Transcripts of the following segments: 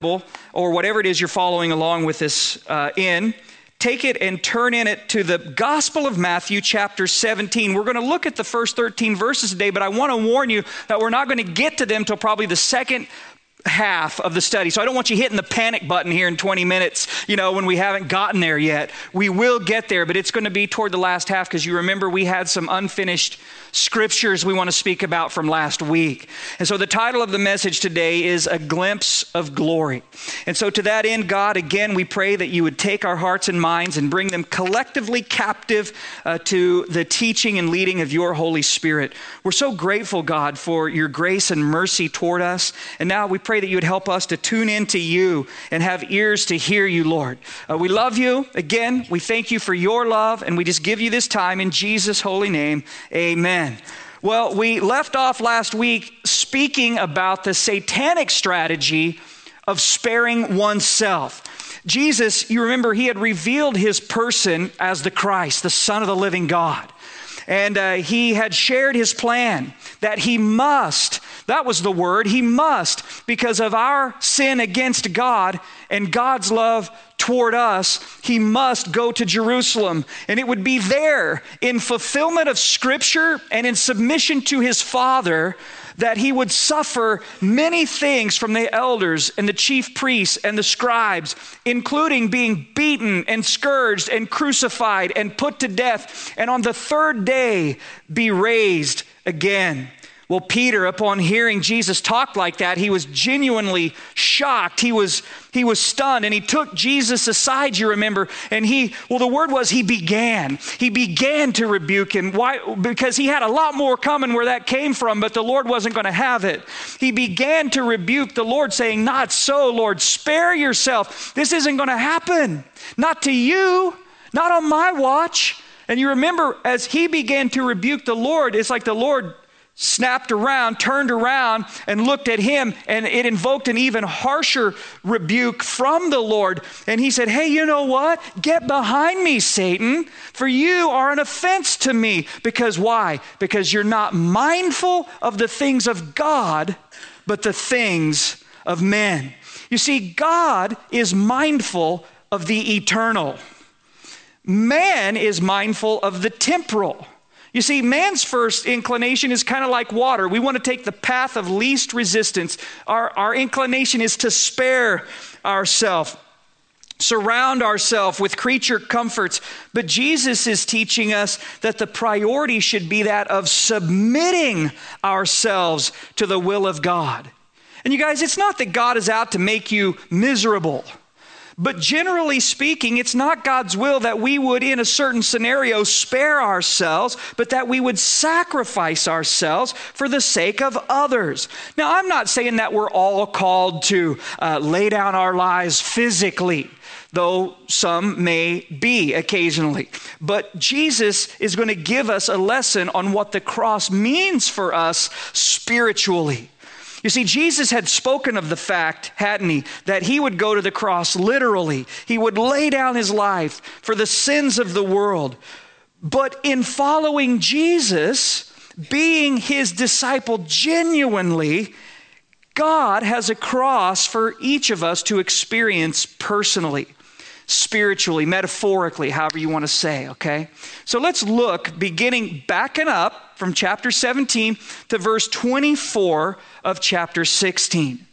or whatever it is you're following along with this in, take it and turn in it to the Gospel of Matthew, chapter 17. We're going to look at the first 13 verses today, but I want to warn you that we're not going to get to them till probably the second half of the study. So I don't want you hitting the panic button here in 20 minutes, when we haven't gotten there yet. We will get there, but it's going to be toward the last half because you remember we had some unfinished scriptures we want to speak about from last week. And so the title of the message today is A Glimpse of Glory. And so to that end, God, again, we pray that you would take our hearts and minds and bring them collectively captive to the teaching and leading of your Holy Spirit. We're so grateful, God, for your grace and mercy toward us. And now we pray that you would help us to tune into you and have ears to hear you, Lord. We love you. Again, we thank you for your love, and we just give you this time in Jesus' holy name. Amen. Well, we left off last week speaking about the satanic strategy of sparing oneself. Jesus, you remember, he had revealed his person as the Christ, the Son of the living God. And he had shared his plan that he must, that was the word, he must, because of our sin against God and God's love toward us, he must go to Jerusalem. And it would be there in fulfillment of Scripture and in submission to his Father that he would suffer many things from the elders and the chief priests and the scribes, including being beaten and scourged and crucified and put to death, and on the third day be raised again. Well, Peter, upon hearing Jesus talk like that, he was genuinely shocked. He was stunned, and he took Jesus aside, you remember, and the word was he began to rebuke him. Why? Because he had a lot more coming where that came from, but the Lord wasn't going to have it. He began to rebuke the Lord, saying, "Not so, Lord, spare yourself. This isn't going to happen. Not to you, not on my watch." And you remember, as he began to rebuke the Lord, it's like the Lord snapped around, turned around, and looked at him, and it invoked an even harsher rebuke from the Lord. And he said, "Hey, you know what? Get behind me, Satan, for you are an offense to me." Because why? Because you're not mindful of the things of God, but the things of men. You see, God is mindful of the eternal. Man is mindful of the temporal. You see, man's first inclination is kind of like water. We want to take the path of least resistance. Our inclination is to spare ourselves, surround ourselves with creature comforts. But Jesus is teaching us that the priority should be that of submitting ourselves to the will of God. And you guys, it's not that God is out to make you miserable. But generally speaking, it's not God's will that we would, in a certain scenario, spare ourselves, but that we would sacrifice ourselves for the sake of others. Now, I'm not saying that we're all called to lay down our lives physically, though some may be occasionally. But Jesus is going to give us a lesson on what the cross means for us spiritually. You see, Jesus had spoken of the fact, hadn't he, that he would go to the cross literally. He would lay down his life for the sins of the world. But in following Jesus, being his disciple genuinely, God has a cross for each of us to experience personally, spiritually, metaphorically, however you want to say, okay? So let's look, backing up from chapter 17 to verse 24 of chapter 16.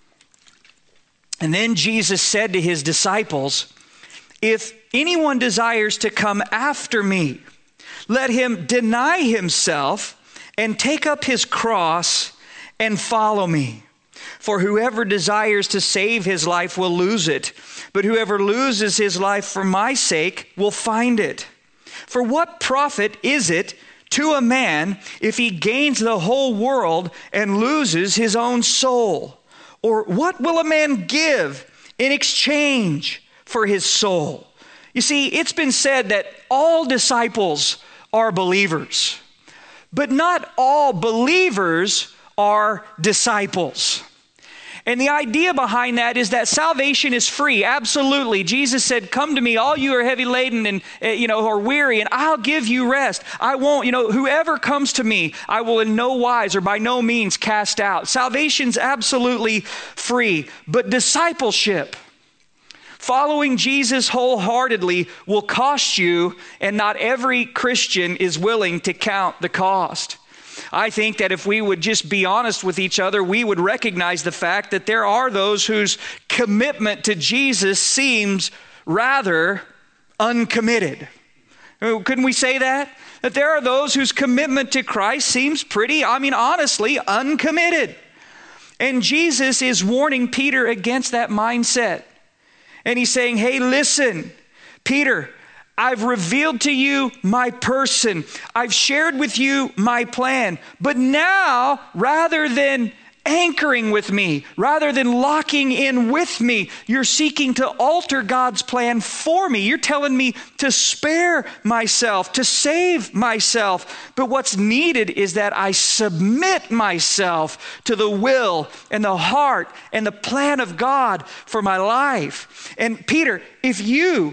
And then Jesus said to his disciples, "If anyone desires to come after me, let him deny himself and take up his cross and follow me. For whoever desires to save his life will lose it, but whoever loses his life for my sake will find it. For what profit is it to a man if he gains the whole world and loses his own soul? Or what will a man give in exchange for his soul?" You see, it's been said that all disciples are believers, but not all believers are disciples. And the idea behind that is that salvation is free. Absolutely. Jesus said, come to me, all you are heavy laden and, are weary, and I'll give you rest. I won't, whoever comes to me, I will in no wise or by no means cast out. Salvation's absolutely free. But discipleship, following Jesus wholeheartedly, will cost you, and not every Christian is willing to count the cost. I think that if we would just be honest with each other, we would recognize the fact that there are those whose commitment to Jesus seems rather uncommitted. Couldn't we say that? That there are those whose commitment to Christ seems honestly uncommitted. And Jesus is warning Peter against that mindset. And he's saying, hey, listen, Peter, I've revealed to you my person. I've shared with you my plan. But now, rather than anchoring with me, rather than locking in with me, you're seeking to alter God's plan for me. You're telling me to spare myself, to save myself. But what's needed is that I submit myself to the will and the heart and the plan of God for my life. And Peter, if you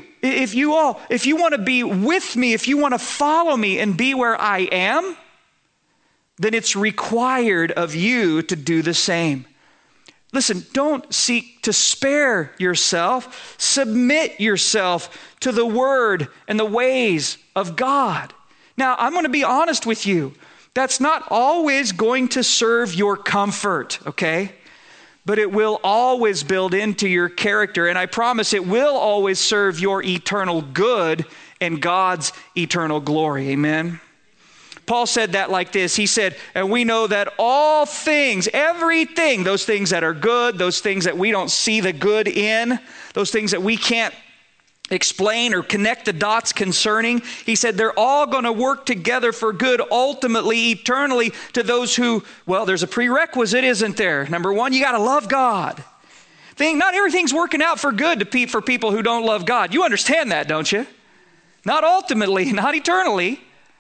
want to be with me, if you want to follow me and be where I am, then it's required of you to do the same. Listen, don't seek to spare yourself. Submit yourself to the word and the ways of God. Now, I'm going to be honest with you. That's not always going to serve your comfort, okay? But it will always build into your character, and I promise it will always serve your eternal good and God's eternal glory. Amen? Paul said that like this. He said, and we know that all things, everything, those things that are good, those things that we don't see the good in, those things that we can't explain or connect the dots concerning, he said they're all going to work together for good, ultimately, eternally, to those who, well, there's a prerequisite, isn't there? Number one, you got to love God. Not everything's working out for good for people who don't love God. You understand that, don't you? Not ultimately, not eternally,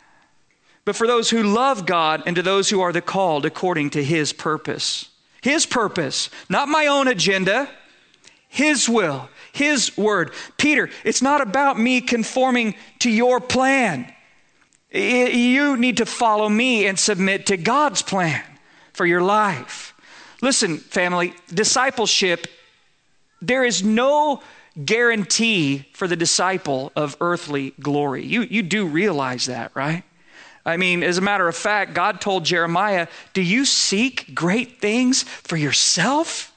but for those who love God and to those who are the called according to His purpose. His purpose, not my own agenda, His will, His word. Peter, it's not about me conforming to your plan. You need to follow me and submit to God's plan for your life. Listen, family, discipleship, there is no guarantee for the disciple of earthly glory. You do realize that, right? I mean, as a matter of fact, God told Jeremiah, do you seek great things for yourself?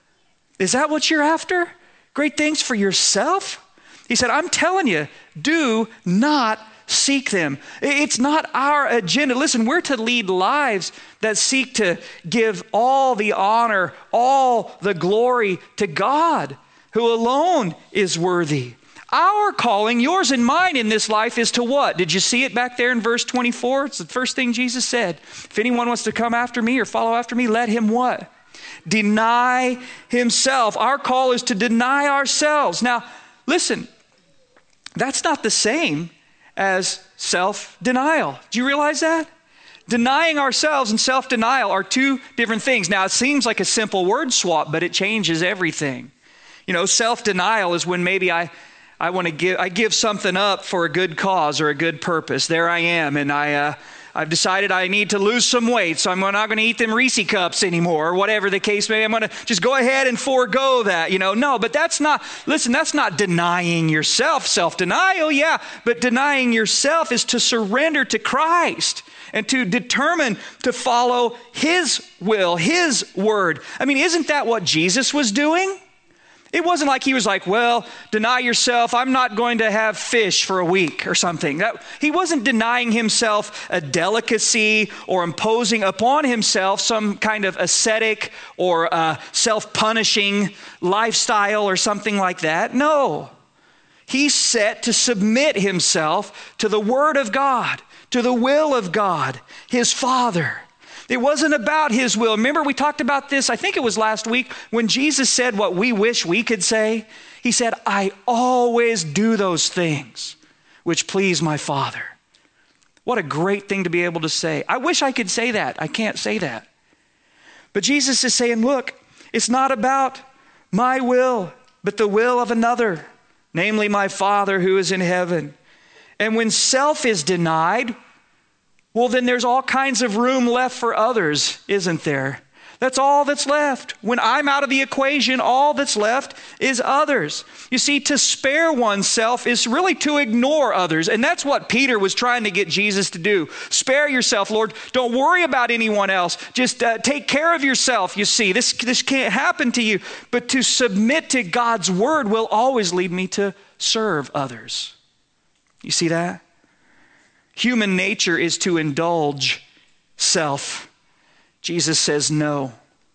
Is that what you're after? Great things for yourself? He said, I'm telling you, do not seek them. It's not our agenda. Listen, we're to lead lives that seek to give all the honor, all the glory to God, who alone is worthy. Our calling, yours and mine in this life, is to what? Did you see it back there in verse 24? It's the first thing Jesus said. If anyone wants to come after me or follow after me, let him what? Deny himself. Our call is to deny ourselves. Now, listen, that's not the same as self-denial. Do you realize that? Denying ourselves and self-denial are two different things. Now, it seems like a simple word swap, but it changes everything. Self-denial is when maybe I give something up for a good cause or a good purpose. There I am, and I've decided I need to lose some weight, so I'm not going to eat them Reese cups anymore, or whatever the case may be. I'm going to just go ahead and forego that, No, but that's not denying yourself. Self-denial, yeah, but denying yourself is to surrender to Christ and to determine to follow His will, His word. I mean, isn't that what Jesus was doing? It wasn't like He was like, well, deny yourself. I'm not going to have fish for a week or something. He wasn't denying Himself a delicacy or imposing upon Himself some kind of ascetic or self-punishing lifestyle or something like that. No. He's set to submit Himself to the Word of God, to the will of God, His Father. It wasn't about His will. Remember, we talked about this, I think it was last week, when Jesus said what we wish we could say. He said, I always do those things which please my Father. What a great thing to be able to say. I wish I could say that. I can't say that. But Jesus is saying, look, It's not about my will, but the will of another, namely my Father who is in heaven. And when self is denied, well, then there's all kinds of room left for others, isn't there? That's all that's left. When I'm out of the equation, all that's left is others. You see, to spare oneself is really to ignore others. And that's what Peter was trying to get Jesus to do. Spare yourself, Lord. Don't worry about anyone else. Just take care of yourself, you see. This can't happen to you. But to submit to God's word will always lead me to serve others. You see that? Human nature is to indulge self. Jesus says no.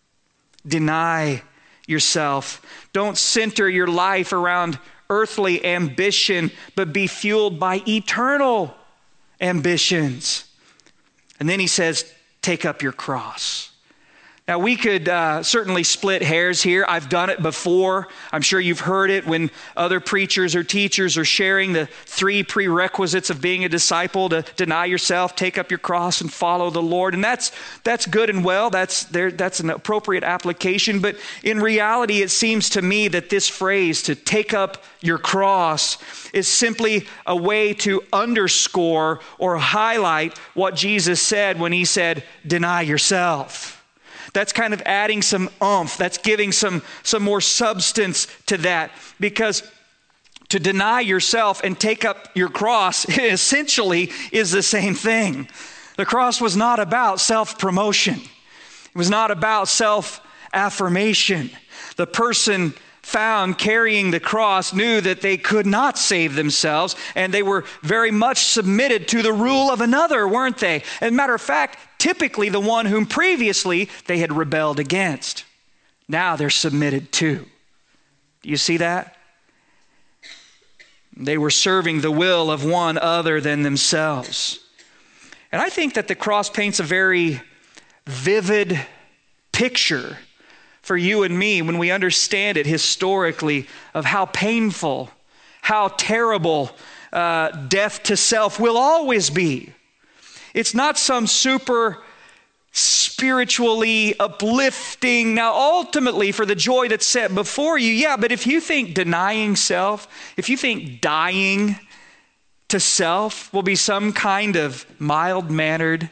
Deny yourself. Don't center your life around earthly ambition, but be fueled by eternal ambitions. And then he says, take up your cross. Now, we could certainly split hairs here. I've done it before. I'm sure you've heard it when other preachers or teachers are sharing the 3 prerequisites of being a disciple: to deny yourself, take up your cross, and follow the Lord. And that's good and well. That's an appropriate application. But in reality, it seems to me that this phrase, to take up your cross, is simply a way to underscore or highlight what Jesus said when he said, deny yourself. That's kind of adding some oomph. That's giving some more substance to that. Because to deny yourself and take up your cross essentially is the same thing. The cross was not about self-promotion. It was not about self-affirmation. The person found carrying the cross knew that they could not save themselves, and they were very much submitted to the rule of another, weren't they? As a matter of fact, typically the one whom previously they had rebelled against. Now they're submitted to. Do you see that? They were serving the will of one other than themselves. And I think that the cross paints a very vivid picture for you and me when we understand it historically of how painful, how terrible death to self will always be. It's not some super spiritually uplifting, now ultimately for the joy that's set before you, yeah, but if you think denying self, if you think dying to self will be some kind of mild-mannered,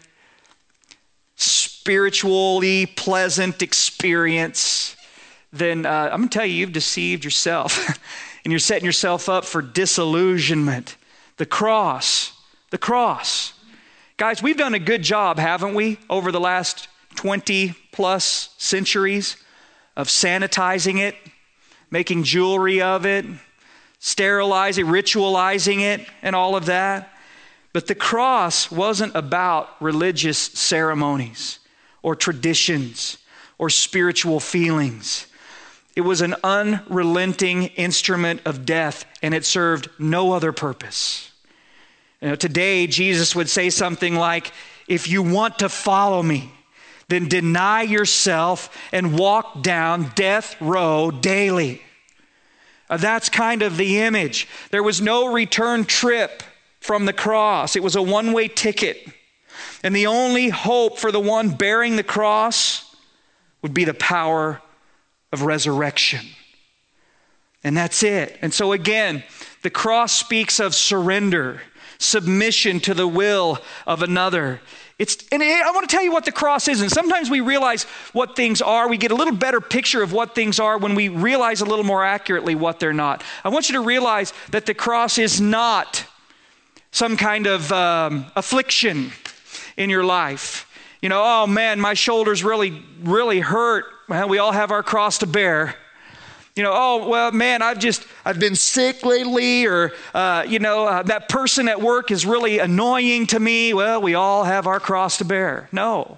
spiritually pleasant experience, then I'm going to tell you, you've deceived yourself and you're setting yourself up for disillusionment. The cross. Guys, we've done a good job, haven't we, over the last 20 plus centuries of sanitizing it, making jewelry of it, sterilizing, ritualizing it, and all of that. But the cross wasn't about religious ceremonies or traditions or spiritual feelings. It was an unrelenting instrument of death, and it served no other purpose. You know, today, Jesus would say something like, if you want to follow me, then deny yourself and walk down death row daily. That's kind of the image. There was no return trip from the cross. It was a one-way ticket. And the only hope for the one bearing the cross would be the power of resurrection. And that's it. And so again, the cross speaks of surrender, submission to the will of another. I want to tell you what the cross is. And sometimes we realize what things are. We get a little better picture of what things are when we realize a little more accurately what they're not. I want you to realize that the cross is not some kind of affliction in your life. You know, oh man, my shoulders really, really hurt. Well, we all have our cross to bear. You know, oh, well, man, I've been sick lately, or, that person at work is really annoying to me. Well, we all have our cross to bear. No.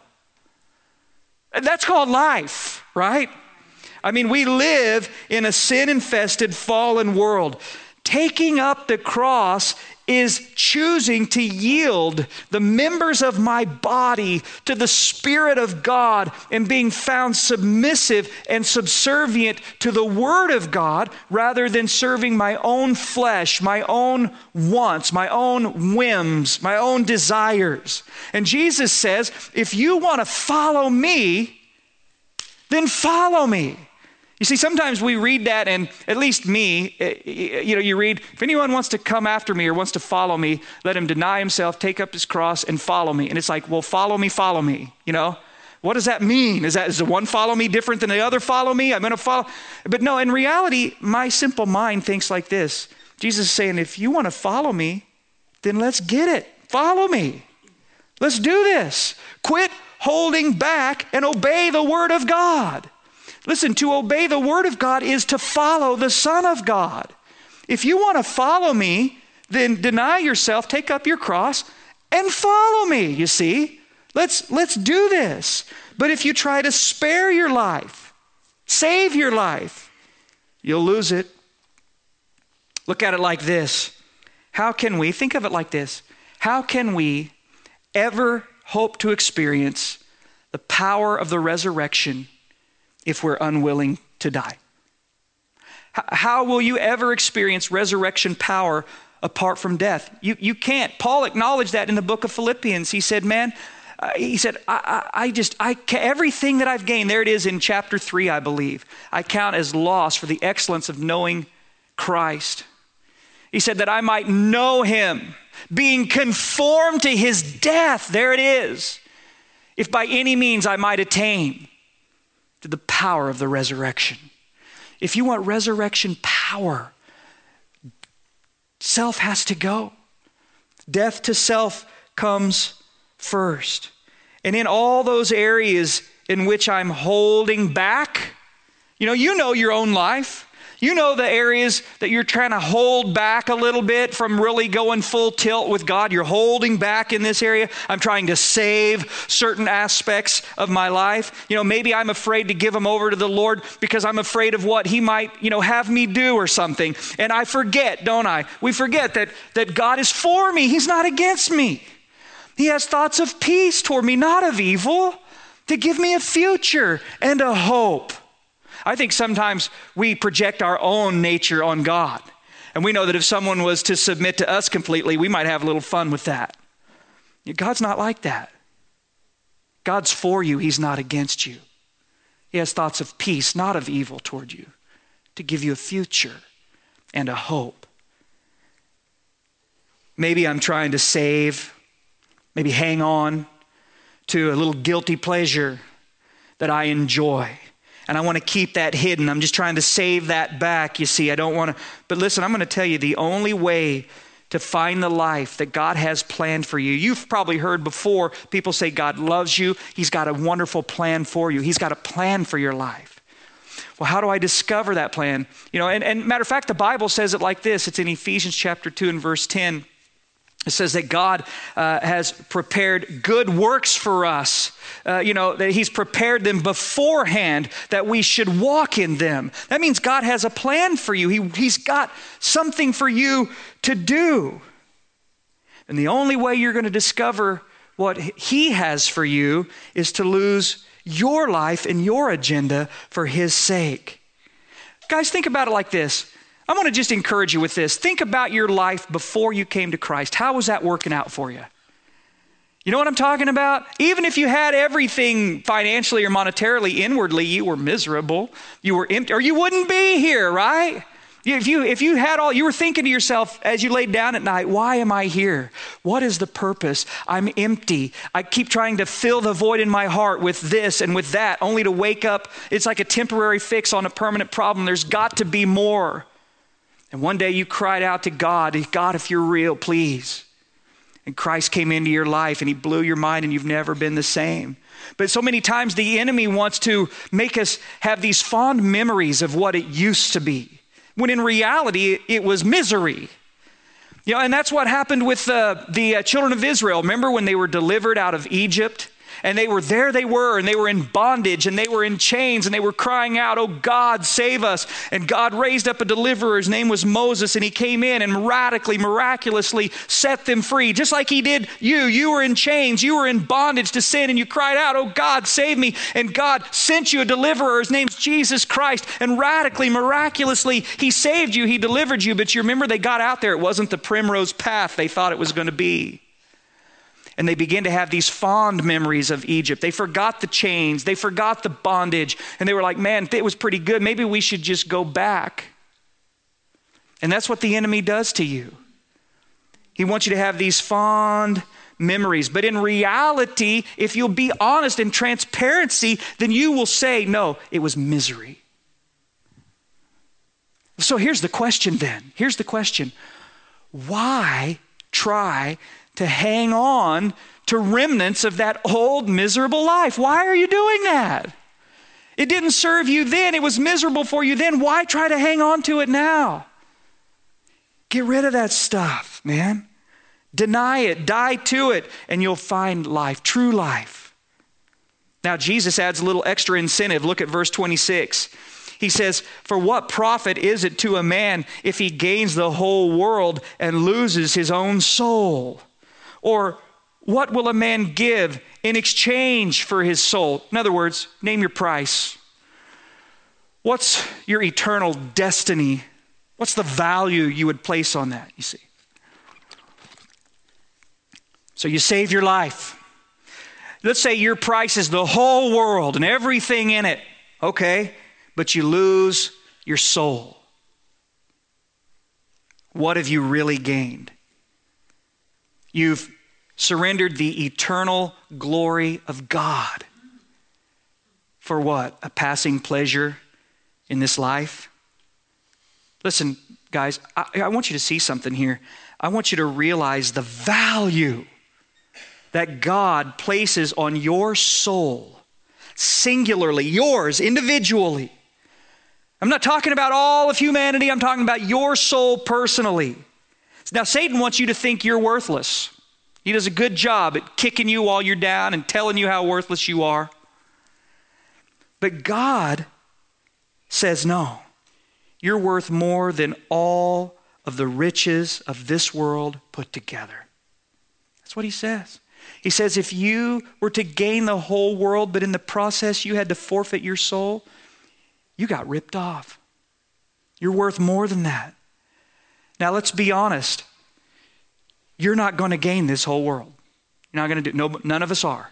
That's called life, right? I mean, we live in a sin-infested, fallen world. Taking up the cross is choosing to yield the members of my body to the Spirit of God and being found submissive and subservient to the Word of God rather than serving my own flesh, my own wants, my own whims, my own desires. And Jesus says, if you want to follow me, then follow me. You see, sometimes we read that, and at least me, you read, if anyone wants to come after me or wants to follow me, let him deny himself, take up his cross, and follow me. And it's like, well, follow me, What does that mean? Is the one follow me different than the other follow me? I'm going to follow. But no, in reality, my simple mind thinks like this. Jesus is saying, if you want to follow me, then let's get it. Follow me. Let's do this. Quit holding back and obey the word of God. Listen, to obey the word of God is to follow the Son of God. If you want to follow me, then deny yourself, take up your cross, and follow me, you see. Let's do this. But if you try to spare your life, save your life, you'll lose it. Look at it like this. Think of it like this. How can we ever hope to experience the power of the resurrection if we're unwilling to die? How will you ever experience resurrection power apart from death? You can't. Paul acknowledged that in the book of Philippians. He said, everything that I've gained, there it is in chapter 3, I believe, I count as loss for the excellence of knowing Christ. He said that I might know him, being conformed to his death. There it is. If by any means I might attain to the power of the resurrection. If you want resurrection power, self has to go. Death to self comes first. And in all those areas in which I'm holding back, you know your own life. You know the areas that you're trying to hold back a little bit from really going full tilt with God. You're holding back in this area. I'm trying to save certain aspects of my life. Maybe I'm afraid to give them over to the Lord because I'm afraid of what he might, have me do or something. And I forget, don't I? We forget that God is for me. He's not against me. He has thoughts of peace toward me, not of evil, to give me a future and a hope. I think sometimes we project our own nature on God. And we know that if someone was to submit to us completely, we might have a little fun with that. God's not like that. God's for you. He's not against you. He has thoughts of peace, not of evil toward you, to give you a future and a hope. Maybe I'm trying to save, maybe hang on to a little guilty pleasure that I enjoy. And I want to keep that hidden. I'm just trying to save that back, you see. I don't want to. But listen, I'm going to tell you the only way to find the life that God has planned for you. You've probably heard before people say God loves you. He's got a wonderful plan for you. He's got a plan for your life. Well, how do I discover that plan? And matter of fact, the Bible says it like this. It's in Ephesians chapter 2 and verse 10. It says that God has prepared good works for us, that he's prepared them beforehand that we should walk in them. That means God has a plan for you. He's got something for you to do. And the only way you're going to discover what he has for you is to lose your life and your agenda for his sake. Guys, think about it like this. I want to just encourage you with this. Think about your life before you came to Christ. How was that working out for you? You know what I'm talking about? Even if you had everything financially or monetarily, inwardly, you were miserable. You were empty, or you wouldn't be here, right? If you had all, you were thinking to yourself as you laid down at night, why am I here? What is the purpose? I'm empty. I keep trying to fill the void in my heart with this and with that, only to wake up. It's like a temporary fix on a permanent problem. There's got to be more. And one day you cried out to God, God, if you're real, please. And Christ came into your life and he blew your mind and you've never been the same. But so many times the enemy wants to make us have these fond memories of what it used to be, when in reality it was misery. And that's what happened with the children of Israel. Remember when they were delivered out of Egypt? And they were in bondage, and they were in chains, and they were crying out, oh God, save us. And God raised up a deliverer. His name was Moses, and he came in and miraculously set them free. Just like he did you. You were in chains, you were in bondage to sin, and you cried out, oh God, save me. And God sent you a deliverer. His name's Jesus Christ. And miraculously, he saved you, he delivered you. But you remember they got out there. It wasn't the primrose path they thought it was going to be. And they begin to have these fond memories of Egypt. They forgot the chains. They forgot the bondage. And they were like, man, it was pretty good. Maybe we should just go back. And that's what the enemy does to you. He wants you to have these fond memories. But in reality, if you'll be honest and transparency, then you will say, no, it was misery. So here's the question then. Here's the question. Why try to hang on to remnants of that old miserable life? Why are you doing that? It didn't serve you then. It was miserable for you then. Why try to hang on to it now? Get rid of that stuff, man. Deny it, die to it, and you'll find life, true life. Now, Jesus adds a little extra incentive. Look at verse 26. He says, for what profit is it to a man if he gains the whole world and loses his own soul? Or what will a man give in exchange for his soul? In other words, name your price. What's your eternal destiny? What's the value you would place on that, you see? So you save your life. Let's say your price is the whole world and everything in it. Okay, but you lose your soul. What have you really gained? You've surrendered the eternal glory of God. For what? A passing pleasure in this life? Listen, guys, I want you to see something here. I want you to realize the value that God places on your soul, singularly, yours, individually. I'm not talking about all of humanity. I'm talking about your soul personally. Now, Satan wants you to think you're worthless. He does a good job at kicking you while you're down and telling you how worthless you are. But God says, no, you're worth more than all of the riches of this world put together. That's what he says. He says, if you were to gain the whole world, but in the process you had to forfeit your soul, you got ripped off. You're worth more than that. Now, let's be honest. You're not going to gain this whole world. You're not going to do, no, none of us are.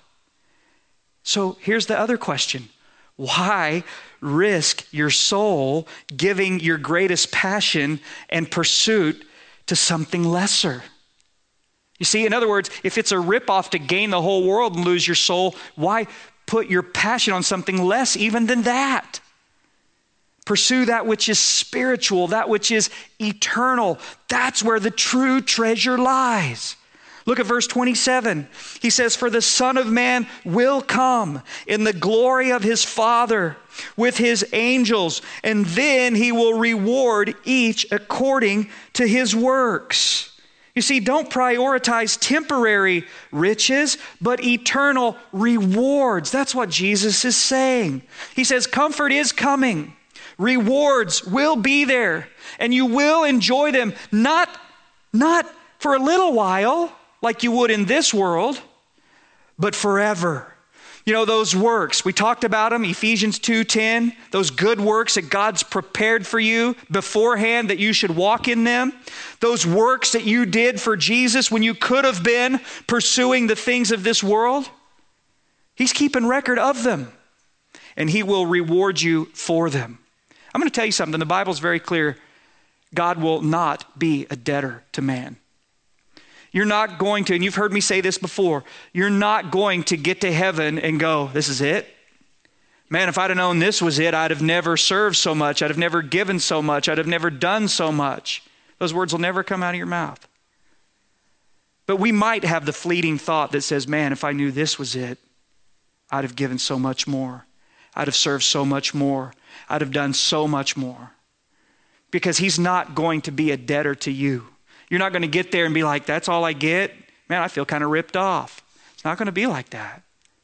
So here's the other question. Why risk your soul giving your greatest passion and pursuit to something lesser? You see, in other words, if it's a ripoff to gain the whole world and lose your soul, why put your passion on something less even than that? Pursue that which is spiritual, that which is eternal. That's where the true treasure lies. Look at verse 27. He says, for the Son of Man will come in the glory of his Father with his angels, and then he will reward each according to his works. You see, don't prioritize temporary riches, but eternal rewards. That's what Jesus is saying. He says, comfort is coming. Rewards will be there, and you will enjoy them, not for a little while, like you would in this world, but forever. You know, those works, we talked about them, Ephesians 2:10, those good works that God's prepared for you beforehand that you should walk in them. Those works that you did for Jesus when you could have been pursuing the things of this world. He's keeping record of them, and he will reward you for them. I'm going to tell you something. The Bible's very clear. God will not be a debtor to man. You're not going to, and you've heard me say this before, you're not going to get to heaven and go, this is it? Man, if I'd have known this was it, I'd have never served so much. I'd have never given so much. I'd have never done so much. Those words will never come out of your mouth. But we might have the fleeting thought that says, man, if I knew this was it, I'd have given so much more. I'd have served so much more. I'd have done so much more. Because he's not going to be a debtor to you. You're not going to get there and be like, that's all I get? Man, I feel kind of ripped off. It's not going to be like that.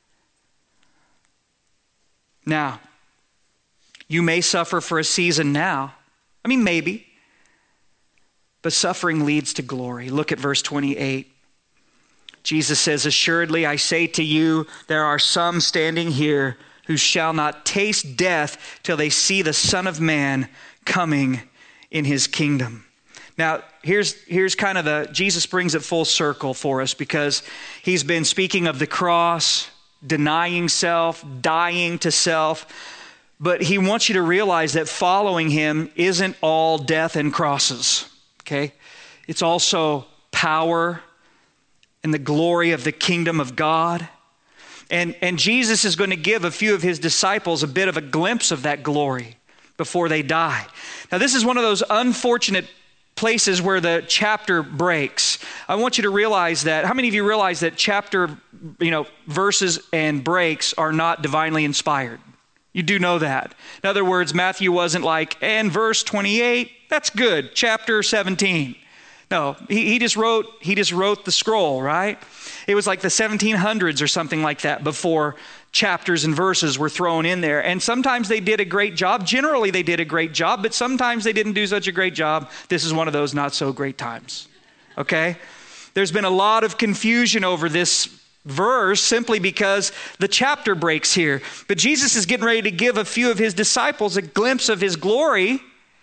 Now, you may suffer for a season now. I mean, maybe. But suffering leads to glory. Look at verse 28. Jesus says, assuredly, I say to you, there are some standing here who shall not taste death till they see the Son of Man coming in his kingdom. Now, here's kind of Jesus brings it full circle for us, because he's been speaking of the cross, denying self, dying to self. But he wants you to realize that following him isn't all death and crosses, okay? It's also power and the glory of the kingdom of God. And Jesus is going to give a few of his disciples a bit of a glimpse of that glory before they die. Now, this is one of those unfortunate places where the chapter breaks. I want you to realize that. How many of you realize that chapter, verses and breaks are not divinely inspired? You do know that. In other words, Matthew wasn't like, and verse 28, that's good, chapter 17. No, he just wrote the scroll, right? It was like the 1700s or something like that before chapters and verses were thrown in there. And sometimes they did a great job. Generally, they did a great job, but sometimes they didn't do such a great job. This is one of those not so great times, okay? There's been a lot of confusion over this verse simply because the chapter breaks here. But Jesus is getting ready to give a few of his disciples a glimpse of his glory,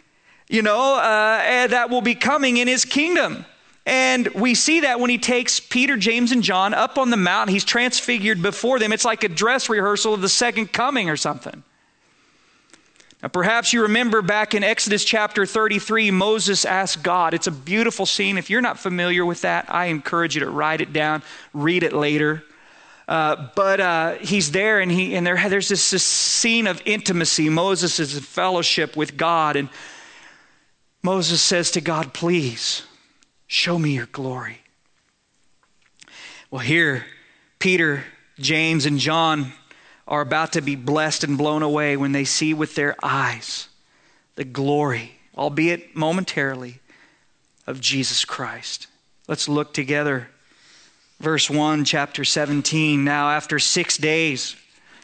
that will be coming in his kingdom. And we see that when he takes Peter, James, and John up on the mountain. He's transfigured before them. It's like a dress rehearsal of the second coming or something. Now, perhaps you remember back in Exodus chapter 33, Moses asked God. It's a beautiful scene. If you're not familiar with that, I encourage you to write it down, read it later. But he's there, and there's this scene of intimacy. Moses is in fellowship with God, and Moses says to God, please, show me your glory. Well, here, Peter, James, and John are about to be blessed and blown away when they see with their eyes the glory, albeit momentarily, of Jesus Christ. Let's look together. Verse 1, chapter 17. Now, after 6 days,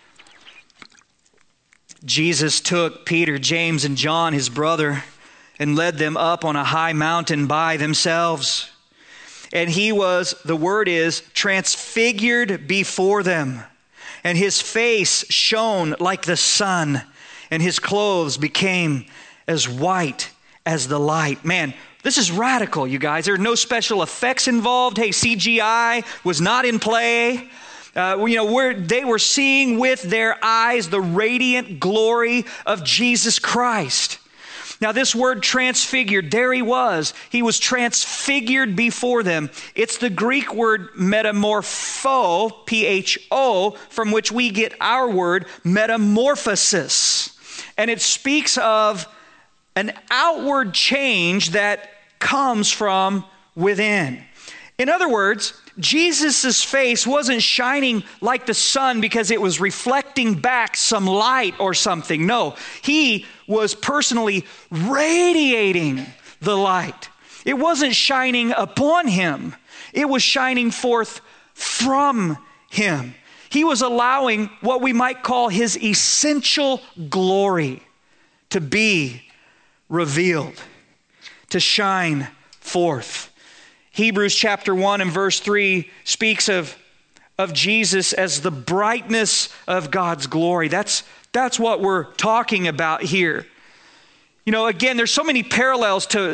Jesus took Peter, James, and John, his brother, and led them up on a high mountain by themselves. And he was, the word is, transfigured before them. And his face shone like the sun, and his clothes became as white as the light. Man, this is radical, you guys. There are no special effects involved. Hey, CGI was not in play. They were seeing with their eyes the radiant glory of Jesus Christ. Now, this word transfigured, there he was. He was transfigured before them. It's the Greek word metamorpho, P-H-O, from which we get our word metamorphosis. And it speaks of an outward change that comes from within. In other words, Jesus' face wasn't shining like the sun because it was reflecting back some light or something. No, he was personally radiating the light. It wasn't shining upon him. It was shining forth from him. He was allowing what we might call his essential glory to be revealed, to shine forth. Hebrews chapter 1 and verse 3 speaks of Jesus as the brightness of God's glory. That's what we're talking about here. Again, there's so many parallels to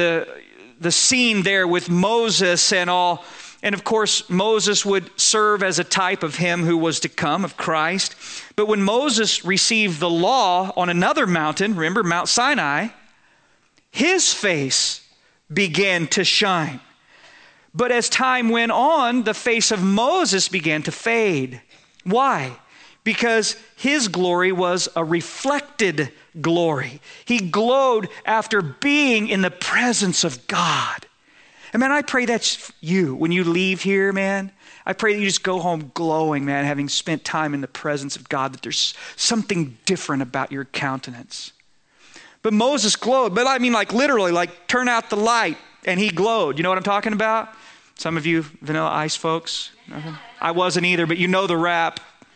the scene there with Moses and all. And of course, Moses would serve as a type of him who was to come, of Christ. But when Moses received the law on another mountain, remember Mount Sinai, his face began to shine. But as time went on, the face of Moses began to fade. Why? Because his glory was a reflected glory. He glowed after being in the presence of God. And man, I pray that's you. When you leave here, man, I pray that you just go home glowing, man, having spent time in the presence of God, that there's something different about your countenance. But Moses glowed. But I mean, like literally, like turn out the light and he glowed. You know what I'm talking about? Some of you Vanilla Ice folks. I wasn't either, but you know the rap.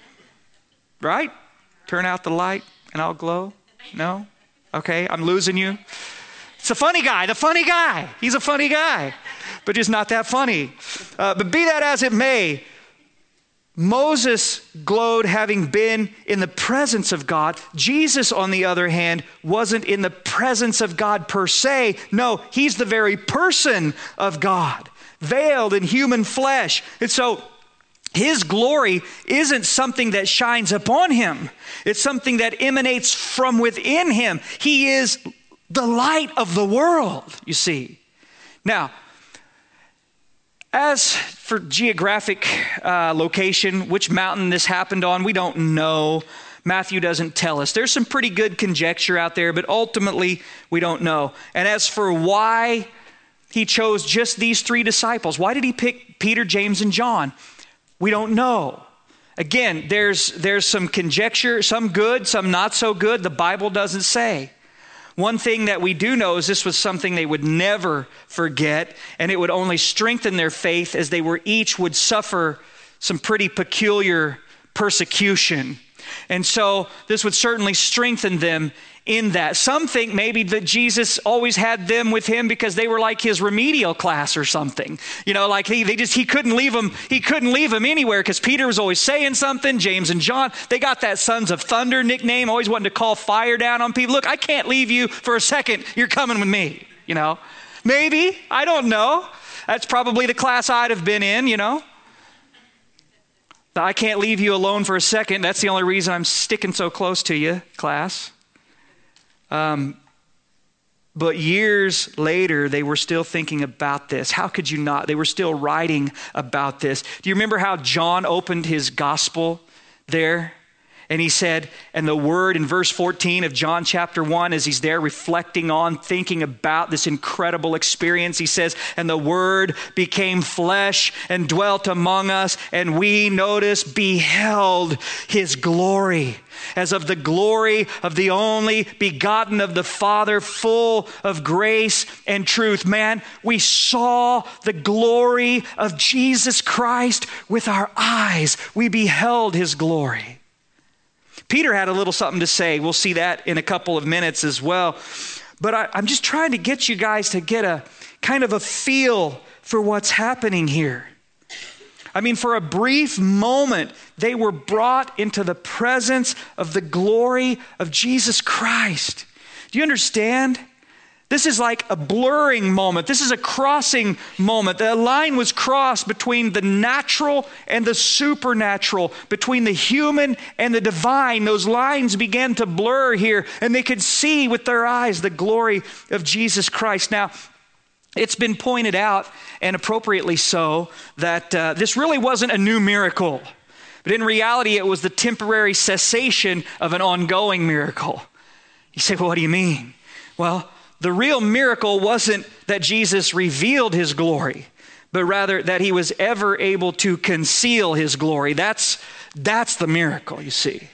Right? Turn out the light and I'll glow. No? Okay, I'm losing you. It's the funny guy. He's a funny guy, but just not that funny. But be that as it may, Moses glowed having been in the presence of God. Jesus, on the other hand, wasn't in the presence of God per se. No, he's the very person of God, veiled in human flesh. And so his glory isn't something that shines upon him. It's something that emanates from within him. He is the light of the world, you see. Now, as for geographic location, which mountain this happened on, we don't know. Matthew doesn't tell us. There's some pretty good conjecture out there, but ultimately we don't know. And as for why he chose just these three disciples, why did he pick Peter, James, and John? We don't know. Again, there's some conjecture, some good, some not so good. The Bible doesn't say. One thing that we do know is this was something they would never forget, and it would only strengthen their faith as they each would suffer some pretty peculiar persecution. And so this would certainly strengthen them in that. Some think maybe that Jesus always had them with him because they were like his remedial class or something. You know, like he couldn't leave them. He couldn't leave them anywhere because Peter was always saying something. James and John, they got that Sons of Thunder nickname, always wanting to call fire down on people. Look, I can't leave you for a second. You're coming with me, you know. Maybe, I don't know. That's probably the class I'd have been in, you know. I can't leave you alone for a second. That's the only reason I'm sticking so close to you, class. But years later, they were still thinking about this. How could you not? They were still writing about this. Do you remember how John opened his gospel there? And he said, and the word in verse 14 of John chapter 1, as he's there reflecting on, thinking about this incredible experience, he says, and the word became flesh and dwelt among us, and we, notice, beheld his glory, as of the glory of the only begotten of the Father, full of grace and truth. Man, we saw the glory of Jesus Christ with our eyes. We beheld his glory. Peter had a little something to say. We'll see that in a couple of minutes as well. But I'm just trying to get you guys to get a kind of a feel for what's happening here. I mean, for a brief moment, they were brought into the presence of the glory of Jesus Christ. Do you understand? This is like a blurring moment. This is a crossing moment. The line was crossed between the natural and the supernatural, between the human and the divine. Those lines began to blur here, and they could see with their eyes the glory of Jesus Christ. Now, it's been pointed out, and appropriately so, that this really wasn't a new miracle. But in reality, it was the temporary cessation of an ongoing miracle. You say, well, what do you mean? Well, the real miracle wasn't that Jesus revealed his glory, but rather that he was ever able to conceal his glory. That's the miracle, you see.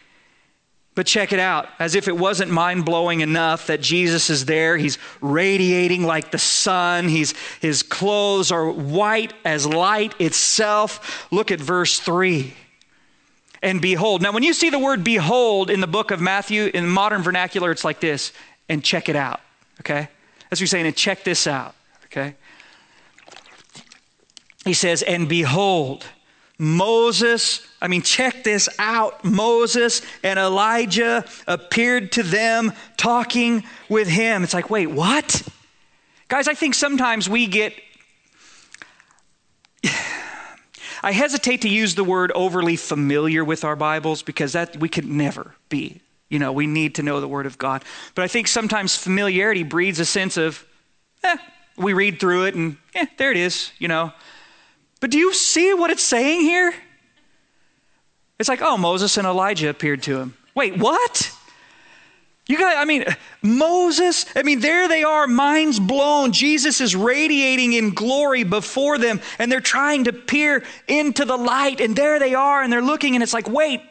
But check it out. As if it wasn't mind-blowing enough that Jesus is there. He's radiating like the sun. His clothes are white as light itself. Look at verse 3. And behold. Now, when you see the word behold in the book of Matthew, in modern vernacular, it's like this. And check it out. Okay? That's what you're saying. And check this out. Okay? He says, and behold, check this out. Moses and Elijah appeared to them talking with him. It's like, wait, what? Guys, I think sometimes I hesitate to use the word overly familiar with our Bibles because that we could never be. You know, we need to know the Word of God. But I think sometimes familiarity breeds a sense of, we read through it and there it is, you know. But do you see what it's saying here? It's like, oh, Moses and Elijah appeared to him. Wait, what? You guys, Moses, there they are, minds blown. Jesus is radiating in glory before them, and they're trying to peer into the light, and there they are, and they're looking, and it's like, wait,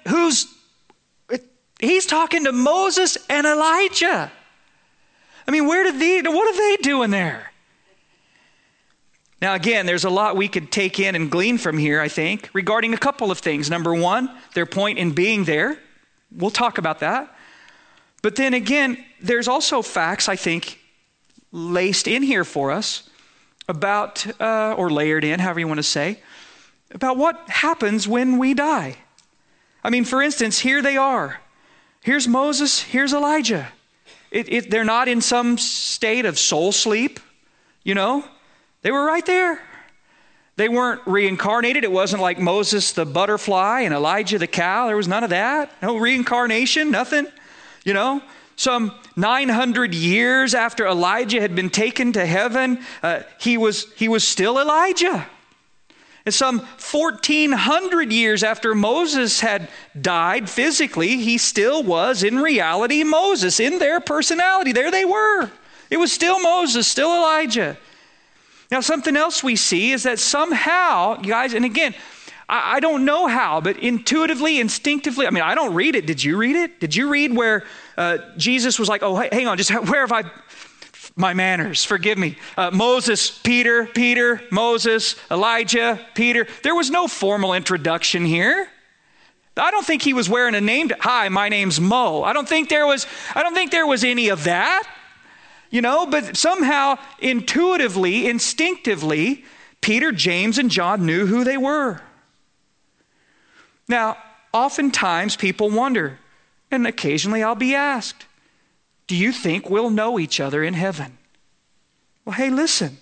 he's talking to Moses and Elijah. What are they doing there? Now, again, there's a lot we could take in and glean from here, I think, regarding a couple of things. Number one, their point in being there. We'll talk about that. But then again, there's also facts, I think, laced in here for us about, or layered in, however you want to say, about what happens when we die. I mean, for instance, here they are. Here's Moses, here's Elijah. They're not in some state of soul sleep, you know. They were right there. They weren't reincarnated. It wasn't like Moses the butterfly and Elijah the cow. There was none of that. No reincarnation, nothing, you know. Some 900 years after Elijah had been taken to heaven, he was still Elijah. And some 1,400 years after Moses had died physically, he still was in reality Moses, in their personality. There they were. It was still Moses, still Elijah. Now, something else we see is that somehow, guys, and again, I don't know how, but intuitively, instinctively, I mean, I don't read it. Did you read it? Did you read where Jesus was like, oh, hang on, just where have I... My manners, forgive me. Moses, Peter, Moses, Elijah, Peter. There was no formal introduction here. I don't think he was wearing a name. Hi, my name's Mo. I don't think there was any of that. You know, but somehow, intuitively, instinctively, Peter, James, and John knew who they were. Now, oftentimes people wonder, and occasionally I'll be asked, do you think we'll know each other in heaven? Well, hey, listen.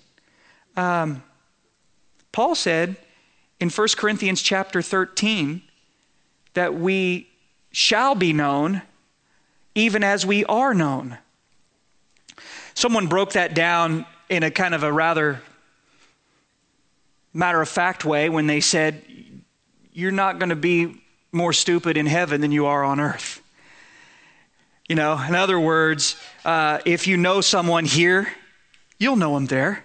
Paul said in 1 Corinthians chapter 13 that we shall be known even as we are known. Someone broke that down in a kind of a rather matter-of-fact way when they said, you're not going to be more stupid in heaven than you are on earth. You know, in other words, if you know someone here, you'll know them there.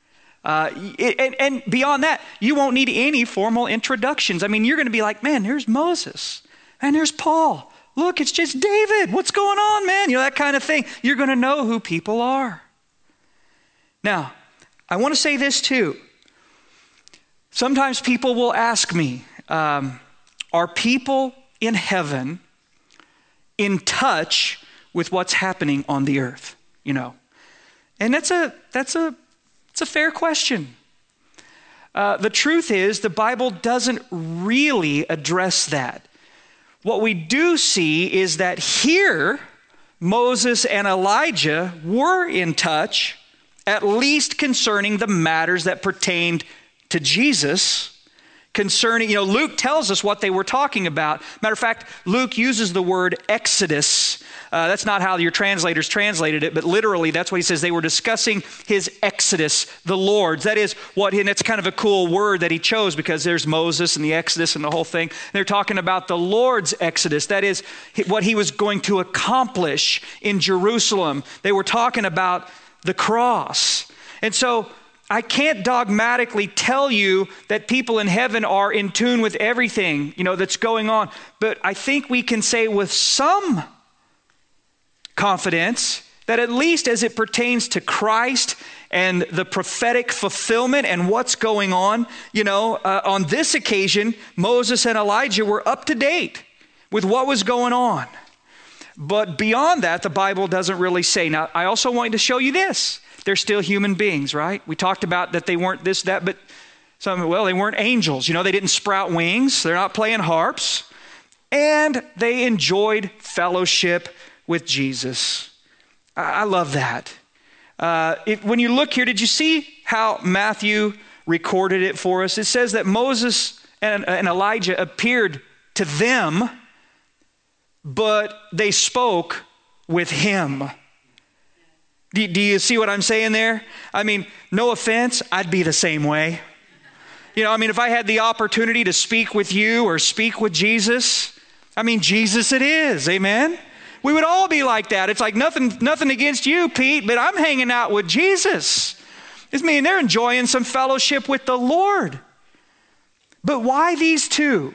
And beyond that, you won't need any formal introductions. I mean, you're going to be like, man, here's Moses, and there's Paul. Look, it's just David. What's going on, man? You know, that kind of thing. You're going to know who people are. Now, I want to say this too. Sometimes people will ask me, are people in heaven in touch with what's happening on the earth, you know? And it's a fair question. The truth is, the Bible doesn't really address that. What we do see is that here, Moses and Elijah were in touch, at least concerning the matters that pertained to Jesus. Concerning, you know, Luke tells us what they were talking about. Matter of fact, Luke uses the word Exodus. That's not how your translators translated it, but literally that's what he says. They were discussing his Exodus, the Lord's. That is what, and it's kind of a cool word that he chose because there's Moses and the Exodus and the whole thing. They're talking about the Lord's Exodus. That is what he was going to accomplish in Jerusalem. They were talking about the cross. And so I can't dogmatically tell you that people in heaven are in tune with everything, you know, that's going on. But I think we can say with some confidence that at least as it pertains to Christ and the prophetic fulfillment and what's going on, you know, on this occasion, Moses and Elijah were up to date with what was going on. But beyond that, the Bible doesn't really say. Now, I also want to show you this. They're still human beings, right? We talked about that they weren't this, that, but they weren't angels. You know, they didn't sprout wings. They're not playing harps. And they enjoyed fellowship with Jesus. I love that. When you look here, did you see how Matthew recorded it for us? It says that Moses and Elijah appeared to them, but they spoke with him. Do you see what I'm saying there? I mean, no offense, I'd be the same way. You know, I mean, if I had the opportunity to speak with you or speak with Jesus, I mean, Jesus it is, amen? We would all be like that. It's like nothing against you, Pete, but I'm hanging out with Jesus. It's mean they're enjoying some fellowship with the Lord. But why these two?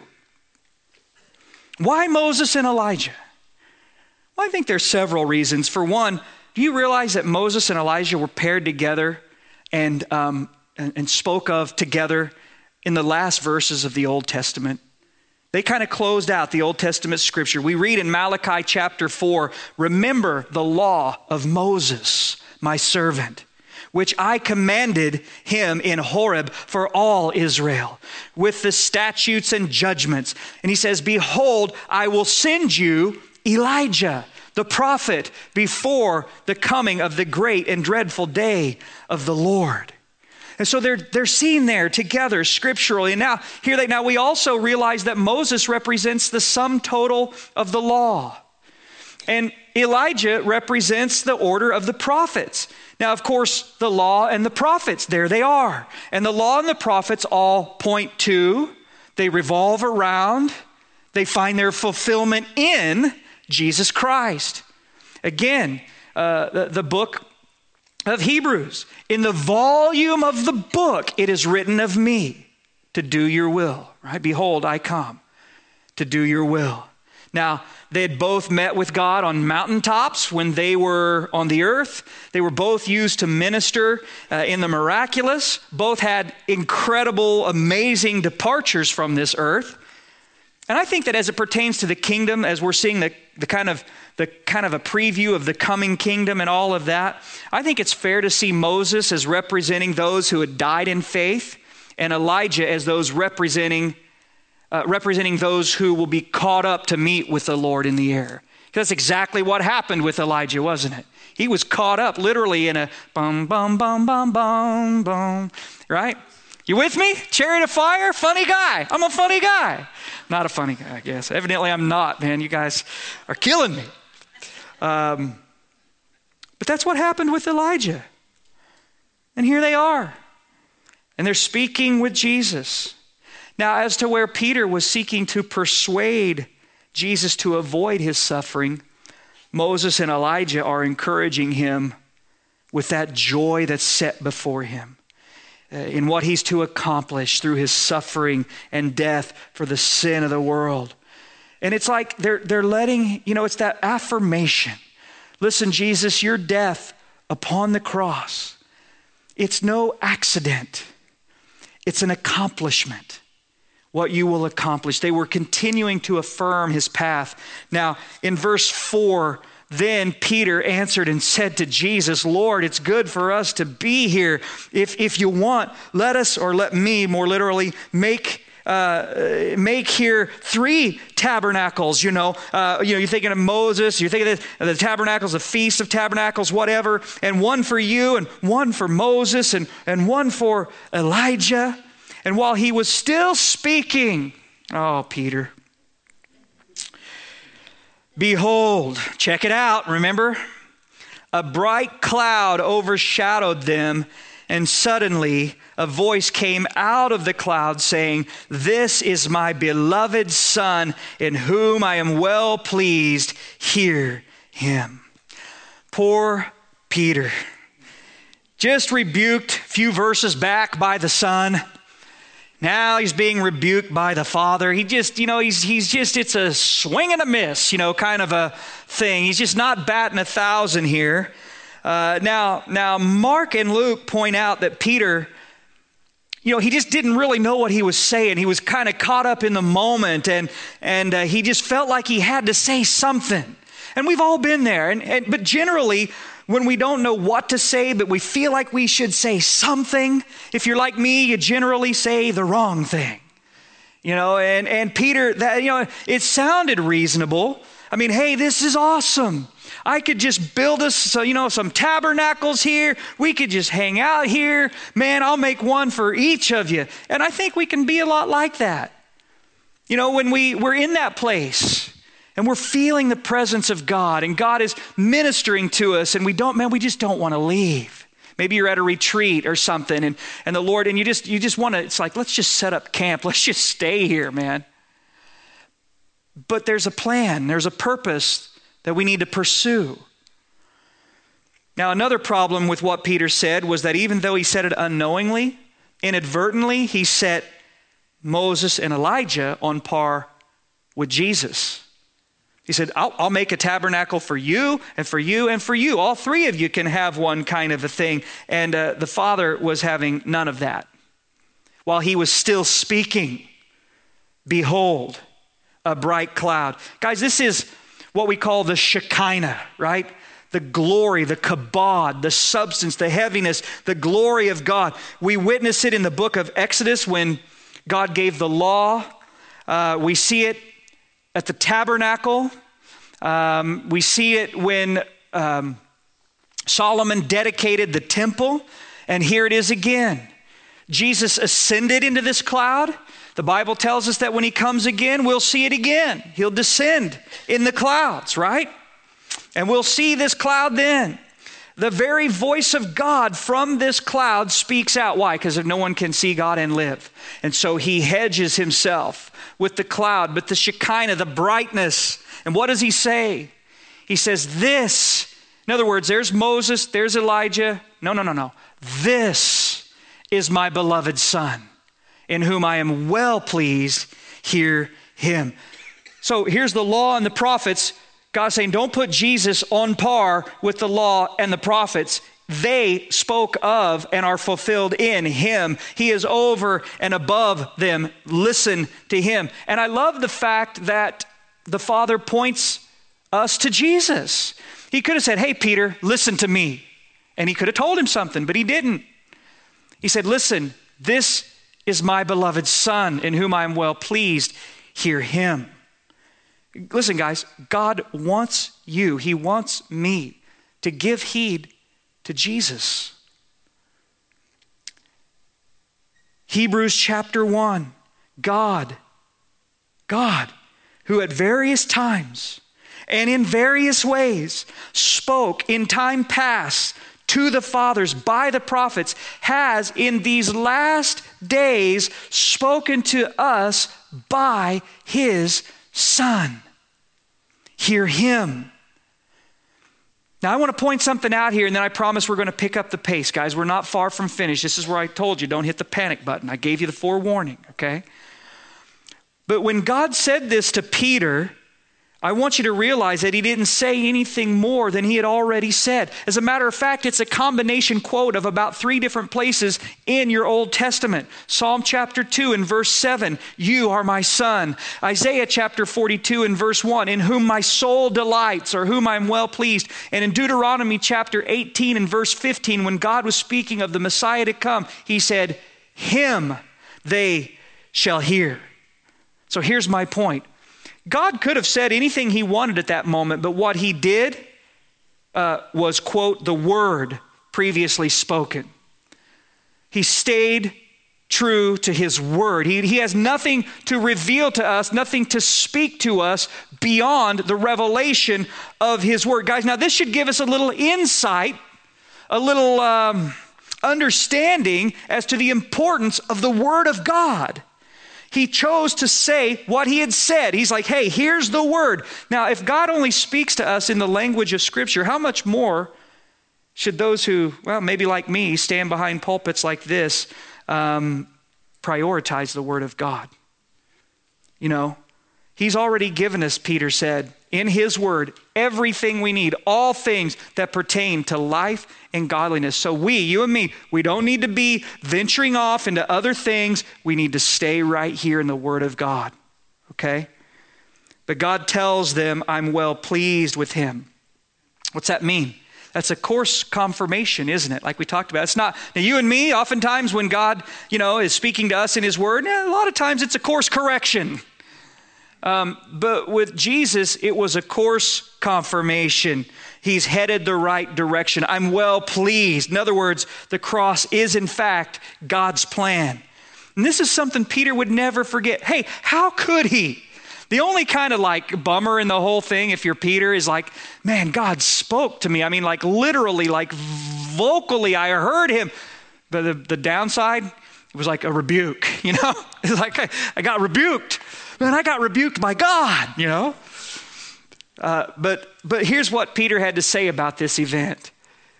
Why Moses and Elijah? Well, I think there's several reasons. For one, do you realize that Moses and Elijah were paired together and spoke of together in the last verses of the Old Testament? They kind of closed out the Old Testament scripture. We read in Malachi chapter 4, remember the law of Moses, my servant, which I commanded him in Horeb for all Israel, with the statutes and judgments. And he says, behold, I will send you Elijah, the prophet, before the coming of the great and dreadful day of the Lord. And so they're seen there together scripturally. And now we also realize that Moses represents the sum total of the law. And Elijah represents the order of the prophets. Now, of course, the law and the prophets, there they are. And the law and the prophets all point to, they revolve around, they find their fulfillment in Jesus Christ. Again, the book of Hebrews, in the volume of the book, it is written of me to do your will, right? Behold, I come to do your will. Now, they had both met with God on mountaintops when they were on the earth. They were both used to minister in the miraculous. Both had incredible, amazing departures from this earth. And I think that as it pertains to the kingdom, as we're seeing the kind of a preview of the coming kingdom and all of that, I think it's fair to see Moses as representing those who had died in faith, and Elijah as those representing those who will be caught up to meet with the Lord in the air. That's exactly what happened with Elijah, wasn't it? He was caught up literally in a bum, bum, bum, bum, bum, bum, right? You with me? Chariot of fire? Funny guy. I'm a funny guy. Not a funny guy, I guess. Evidently I'm not, man. You guys are killing me. But that's what happened with Elijah. And here they are. And they're speaking with Jesus. Now, as to where Peter was seeking to persuade Jesus to avoid his suffering, Moses and Elijah are encouraging him with that joy that's set before him in what he's to accomplish through his suffering and death for the sin of the world. And it's like they're letting, it's that affirmation. Listen, Jesus, your death upon the cross, it's no accident. It's an accomplishment. What you will accomplish. They were continuing to affirm his path. Now, in verse 4, then Peter answered and said to Jesus, Lord, it's good for us to be here. If you want, let us, or let me more literally, make here 3 tabernacles. You're thinking of Moses, you're thinking of the tabernacles, the Feast of Tabernacles, whatever, and one for you, and one for Moses, and one for Elijah. And while he was still speaking, Peter, behold, check it out, remember? A bright cloud overshadowed them, and suddenly a voice came out of the cloud saying, this is my beloved Son, in whom I am well pleased. Hear him. Poor Peter. Just rebuked a few verses back by the Son. Now he's being rebuked by the Father. It's a swing and a miss, kind of a thing. He's just not batting 1,000 here. Now Mark and Luke point out that Peter, he just didn't really know what he was saying. He was kind of caught up in the moment, and he just felt like he had to say something. And we've all been there. But generally, when we don't know what to say, but we feel like we should say something, if you're like me, you generally say the wrong thing. And Peter, it sounded reasonable. I mean, hey, this is awesome. I could just build us, some tabernacles here. We could just hang out here. Man, I'll make one for each of you. And I think we can be a lot like that. When we're in that place, and we're feeling the presence of God, and God is ministering to us, and we just don't want to leave. Maybe you're at a retreat or something, and the Lord, and you just want to, it's like, let's just set up camp. Let's just stay here, man. But there's a plan, there's a purpose that we need to pursue. Now, another problem with what Peter said was that even though he said it unknowingly, inadvertently, he set Moses and Elijah on par with Jesus. He said, I'll make a tabernacle for you and for you and for you. All 3 of you can have one kind of a thing. And the Father was having none of that. While he was still speaking, behold, a bright cloud. Guys, this is what we call the Shekinah, right? the glory, the kabod, the substance, the heaviness, the glory of God. We witness it in the book of Exodus when God gave the law. We see it at the tabernacle. We see it when Solomon dedicated the temple. And here it is again. Jesus ascended into this cloud. The Bible tells us that when he comes again, we'll see it again. He'll descend in the clouds, right? And we'll see this cloud then. The very voice of God from this cloud speaks out. Why? Because no one can see God and live. And so he hedges himself with the cloud, but the Shekinah, the brightness. And what does he say? He says, this. In other words, there's Moses, there's Elijah. No. This is my beloved Son, in whom I am well pleased. Hear him. So here's the law and the prophets. God's saying, don't put Jesus on par with the law and the prophets. They spoke of and are fulfilled in him. He is over and above them. Listen to him. And I love the fact that the Father points us to Jesus. He could have said, hey, Peter, listen to me. And he could have told him something, but he didn't. He said, listen, this is my beloved Son, in whom I am well pleased. Hear him. Listen, guys, God wants you, he wants me to give heed to Jesus. Hebrews chapter 1, God, who at various times and in various ways spoke in time past to the fathers by the prophets, has in these last days spoken to us by his Son. Hear him. Now I want to point something out here, and then I promise we're going to pick up the pace, guys. We're not far from finished. This is where I told you, don't hit the panic button. I gave you the forewarning, okay? But when God said this to Peter, I want you to realize that he didn't say anything more than he had already said. As a matter of fact, it's a combination quote of about 3 different places in your Old Testament. Psalm chapter 2 and verse 7, you are my son. Isaiah chapter 42 and verse 1, in whom my soul delights, or whom I am well pleased. And in Deuteronomy chapter 18 and verse 15, when God was speaking of the Messiah to come, he said, him they shall hear. So here's my point. God could have said anything he wanted at that moment, but what he did was quote the word previously spoken. He stayed true to his word. He has nothing to reveal to us, nothing to speak to us beyond the revelation of his word. Guys, now this should give us a little insight, a little understanding as to the importance of the word of God. He chose to say what he had said. He's like, hey, here's the word. Now, if God only speaks to us in the language of Scripture, how much more should those who, well, maybe like me, stand behind pulpits like this, prioritize the word of God? You know, he's already given us, Peter said, in his word, everything we need, all things that pertain to life and godliness. So you and me, we don't need to be venturing off into other things. We need to stay right here in the word of God, okay? But God tells them, I'm well pleased with him. What's that mean? That's a course confirmation, isn't it? Like we talked about. It's not, now you and me, oftentimes when God, is speaking to us in his word, a lot of times it's a course correction. But with Jesus, it was a course confirmation. He's headed the right direction. I'm well pleased. In other words, the cross is in fact God's plan. And this is something Peter would never forget. Hey, how could he? The only kind of like bummer in the whole thing, if you're Peter, is like, man, God spoke to me. I mean, like literally, like vocally, I heard him. But the downside, it was like a rebuke, It's like I got rebuked. Man, I got rebuked by God, But here's what Peter had to say about this event.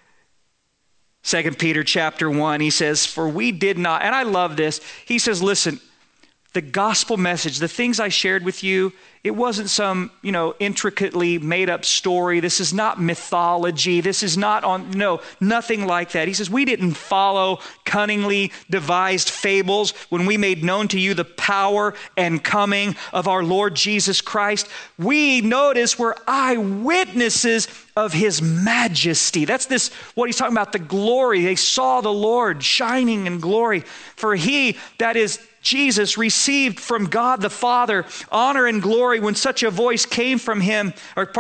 2 Peter chapter 1, he says, for we did not, and I love this. He says, listen, the gospel message, the things I shared with you, It wasn't some, intricately made up story. This is not mythology. This is not nothing like that. He says, we didn't follow cunningly devised fables when we made known to you the power and coming of our Lord Jesus Christ. We, notice, were eyewitnesses of his majesty. That's what he's talking about, the glory. They saw the Lord shining in glory. For he, that is Jesus, received from God the Father honor and glory when such a voice came to him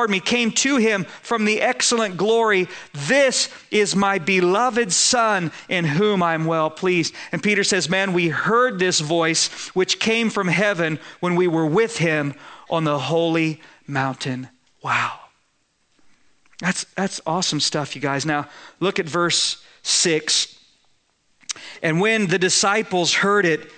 from the excellent glory. This is my beloved Son in whom I'm well pleased. And Peter says, man, we heard this voice which came from heaven when we were with him on the holy mountain. Wow. That's awesome stuff, you guys. Now, look at verse 6. And when the disciples heard it,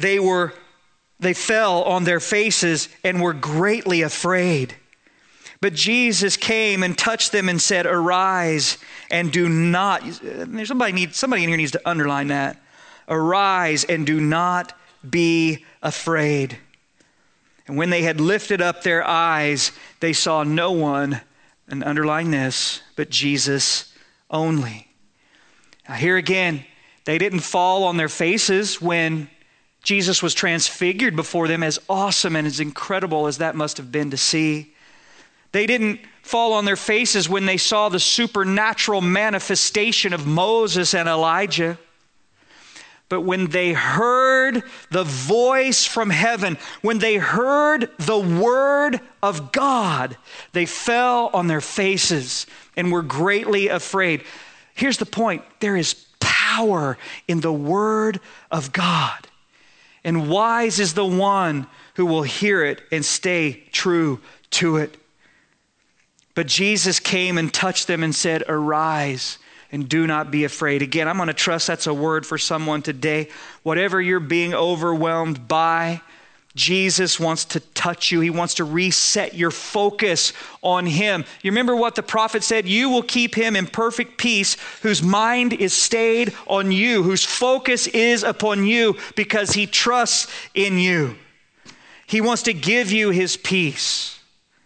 they fell on their faces and were greatly afraid. But Jesus came and touched them and said, arise and do not. Somebody in here needs to underline that. Arise and do not be afraid. And when they had lifted up their eyes, they saw no one, and underline this, but Jesus only. Now here again, they didn't fall on their faces when Jesus was transfigured before them, as awesome and as incredible as that must have been to see. They didn't fall on their faces when they saw the supernatural manifestation of Moses and Elijah. But when they heard the voice from heaven, when they heard the word of God, they fell on their faces and were greatly afraid. Here's the point. There is power in the word of God. And wise is the one who will hear it and stay true to it. But Jesus came and touched them and said, arise and do not be afraid. Again, I'm going to trust that's a word for someone today. Whatever you're being overwhelmed by, Jesus wants to touch you. He wants to reset your focus on him. You remember what the prophet said? You will keep him in perfect peace, whose mind is stayed on you, whose focus is upon you, because he trusts in you. He wants to give you his peace.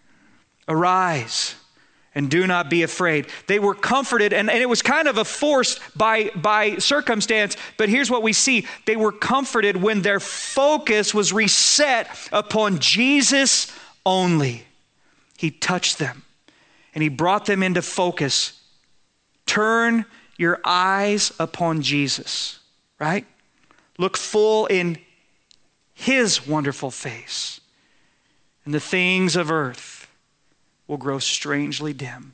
Arise and do not be afraid. They were comforted, and it was kind of a forced by circumstance, but here's what we see. They were comforted when their focus was reset upon Jesus only. He touched them, and he brought them into focus. Turn your eyes upon Jesus, right? Look full in his wonderful face, and the things of earth will grow strangely dim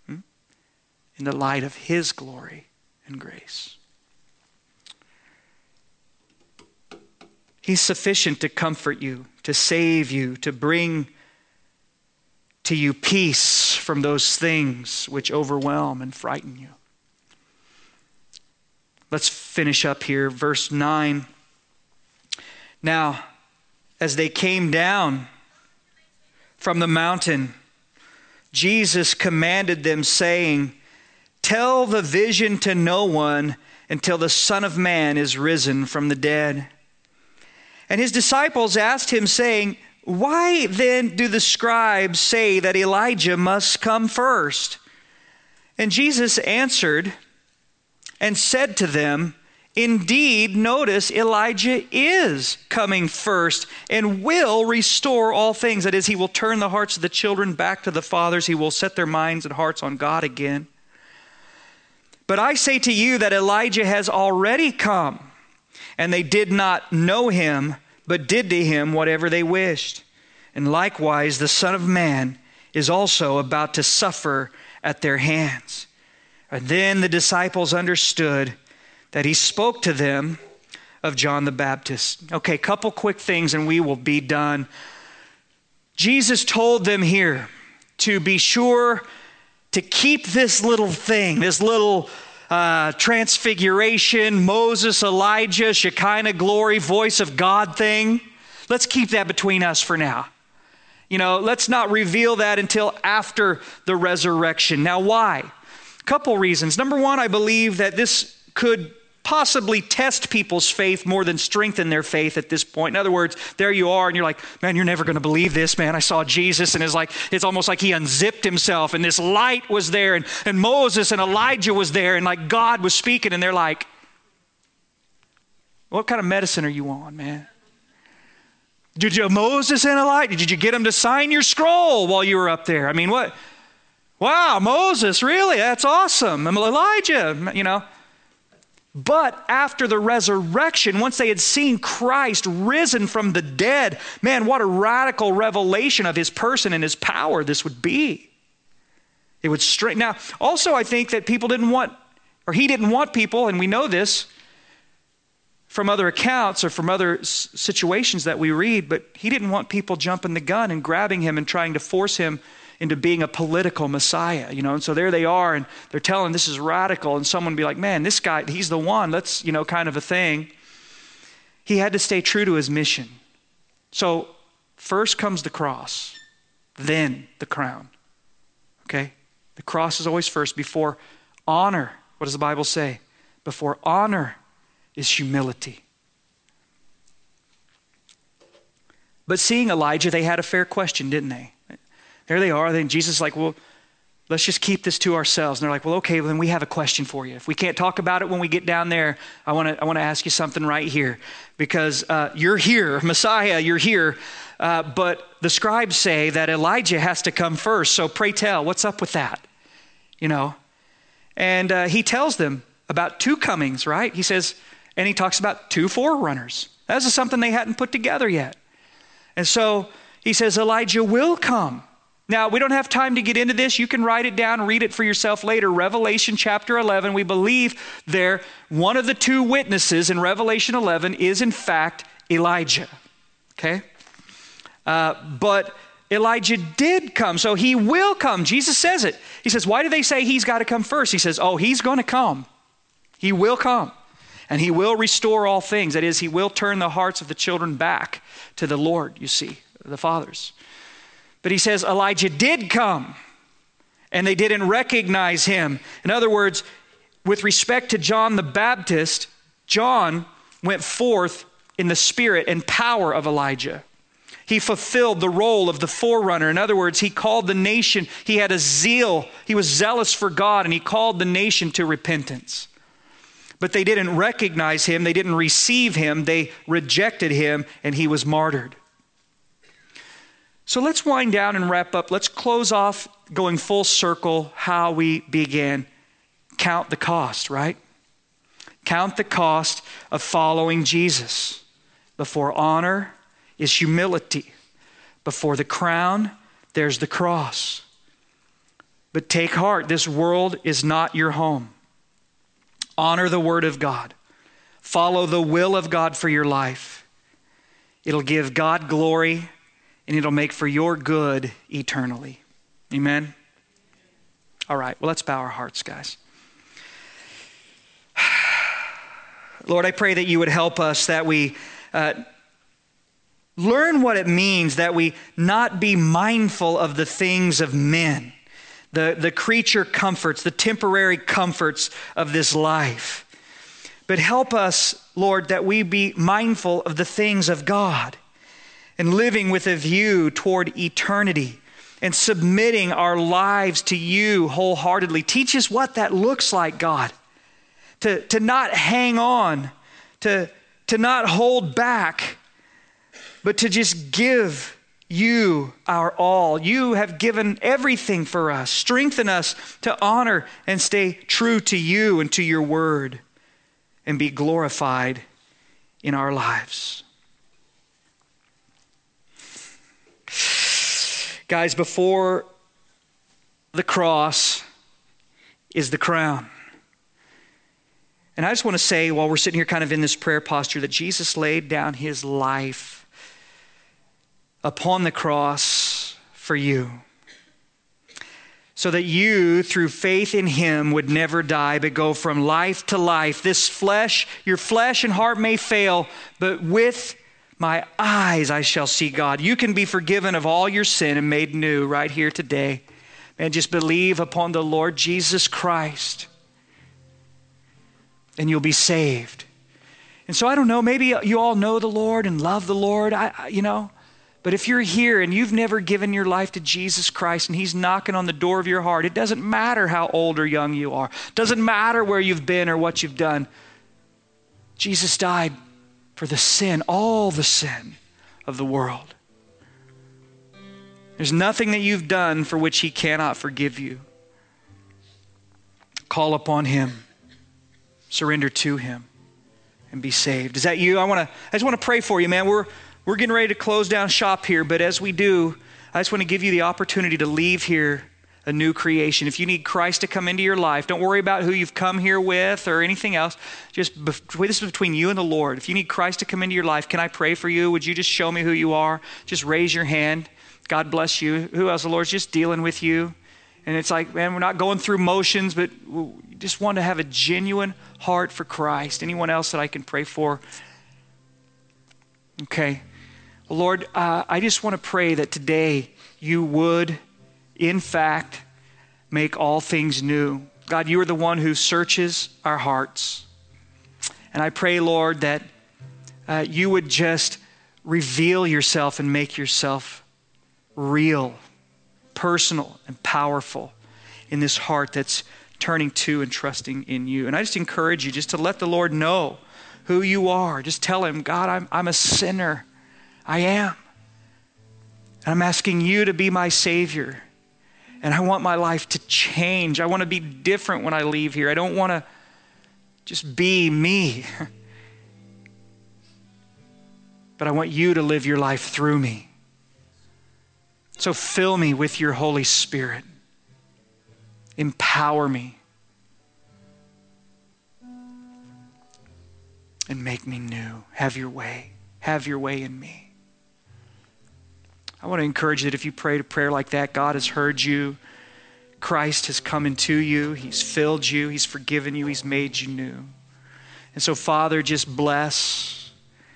in the light of his glory and grace. He's sufficient to comfort you, to save you, to bring to you peace from those things which overwhelm and frighten you. Let's finish up here, verse 9. Now, as they came down from the mountain, Jesus commanded them, saying, tell the vision to no one until the Son of Man is risen from the dead. And his disciples asked him, saying, why then do the scribes say that Elijah must come first? And Jesus answered and said to them, indeed, notice Elijah is coming first and will restore all things. That is, he will turn the hearts of the children back to the fathers. He will set their minds and hearts on God again. But I say to you that Elijah has already come, and they did not know him, but did to him whatever they wished. And likewise, the Son of Man is also about to suffer at their hands. And then the disciples understood that he spoke to them of John the Baptist. Okay, couple quick things and we will be done. Jesus told them here to be sure to keep this little thing, this little transfiguration, Moses, Elijah, Shekinah glory, voice of God thing. Let's keep that between us for now. Let's not reveal that until after the resurrection. Now, why? A couple reasons. Number one, I believe that this could possibly test people's faith more than strengthen their faith at this point. In other words, there you are and you're like, man, you're never going to believe this, man. I saw Jesus, and it's almost like he unzipped himself and this light was there, and Moses and Elijah was there, and like God was speaking, and they're like, what kind of medicine are you on, man? Did you Moses and Elijah? Did you get them to sign your scroll while you were up there? I mean, what? Wow, Moses, really? That's awesome. Elijah, you know. But after the resurrection, once they had seen Christ risen from the dead, man, what a radical revelation of his person and his power this would be. It would strengthen. Now, also I think that he didn't want people, and we know this from other accounts or from other situations that we read, but he didn't want people jumping the gun and grabbing him and trying to force him into being a political Messiah, you know. And so there they are, and they're telling this is radical, and someone would be like, man, this guy, he's the one, let's, you know, kind of a thing. He had to stay true to his mission. So first comes the cross, then the crown, okay? The cross is always first before honor. What does the Bible say? Before honor is humility. But seeing Elijah, they had a fair question, didn't they? There they are. Then Jesus is like, well, let's just keep this to ourselves. And they're like, well, okay, well, then we have a question for you. If we can't talk about it when we get down there, I want to ask you something right here. Because you're here, Messiah, you're here. But the scribes say that Elijah has to come first. So pray tell, what's up with that? You know? And he tells them about two comings, right? He says, and he talks about two forerunners. This is something they hadn't put together yet. And so he says, Elijah will come. Now, we don't have time to get into this. You can write it down, read it for yourself later. Revelation chapter 11, we believe there, one of the two witnesses in Revelation 11 is in fact Elijah. Okay? But Elijah did come, so he will come. Jesus says it. He says, why do they say he's got to come first? He says, oh, he's going to come. He will come. And he will restore all things. That is, he will turn the hearts of the children back to the Lord, you see, the fathers. But he says Elijah did come, and they didn't recognize him. In other words, with respect to John the Baptist, John went forth in the spirit and power of Elijah. He fulfilled the role of the forerunner. In other words, he called the nation, he had a zeal, he was zealous for God, and he called the nation to repentance. But they didn't recognize him, they didn't receive him, they rejected him, and he was martyred. So let's wind down and wrap up. Let's close off going full circle how we began. Count the cost, right? Count the cost of following Jesus. Before honor is humility. Before the crown, there's the cross. But take heart, this world is not your home. Honor the word of God. Follow the will of God for your life. It'll give God glory, and it'll make for your good eternally. Amen? All right, well, let's bow our hearts, guys. Lord, I pray that you would help us, that we learn what it means, that we not be mindful of the things of men, the creature comforts, the temporary comforts of this life. But help us, Lord, that we be mindful of the things of God, and living with a view toward eternity and submitting our lives to you wholeheartedly. Teach us what that looks like, God. To not hang on, to not hold back, but to just give you our all. You have given everything for us. Strengthen us to honor and stay true to you and to your word, and be glorified in our lives. Guys, before the cross is the crown. And I just want to say, while we're sitting here kind of in this prayer posture, that Jesus laid down his life upon the cross for you, so that you, through faith in him, would never die, but go from life to life. This flesh, your flesh and heart may fail, but with my eyes I shall see God. You can be forgiven of all your sin and made new right here today. And just believe upon the Lord Jesus Christ. and you'll be saved. And so I don't know, maybe you all know the Lord and love the Lord, but if you're here and you've never given your life to Jesus Christ and he's knocking on the door of your heart, it doesn't matter how old or young you are. It doesn't matter where you've been or what you've done. Jesus died for the sin, all the sin of the world. There's nothing that you've done for which he cannot forgive you. Call upon him, surrender to him, and be saved. Is that you? I just want to pray for you, man. We're getting ready to close down shop here, but as we do, I just want to give you the opportunity to leave here a new creation. If you need Christ to come into your life, don't worry about who you've come here with or anything else. This is between you and the Lord. If you need Christ to come into your life, can I pray for you? Would you just show me who you are? Just raise your hand. God bless you. Who else? The Lord's just dealing with you. And it's like, man, we're not going through motions, but we just want to have a genuine heart for Christ. Anyone else that I can pray for? Okay. Well, Lord, I just want to pray that today you would, in fact, make all things new. God, you are the one who searches our hearts. And I pray, Lord, that you would just reveal yourself and make yourself real, personal, and powerful in this heart that's turning to and trusting in you. And I just encourage you just to let the Lord know who you are. Just tell him, God, I'm a sinner. I am. And I'm asking you to be my Savior. And I want my life to change. I want to be different when I leave here. I don't want to just be me. But I want you to live your life through me. So fill me with your Holy Spirit. Empower me. And make me new. Have your way. Have your way in me. I want to encourage you that if you prayed a prayer like that, God has heard you. Christ has come into you. He's filled you. He's forgiven you. He's made you new. And so, Father, just bless.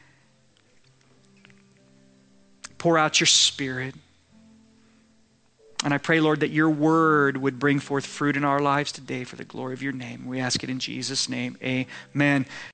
Pour out your Spirit. And I pray, Lord, that your word would bring forth fruit in our lives today for the glory of your name. We ask it in Jesus' name. Amen.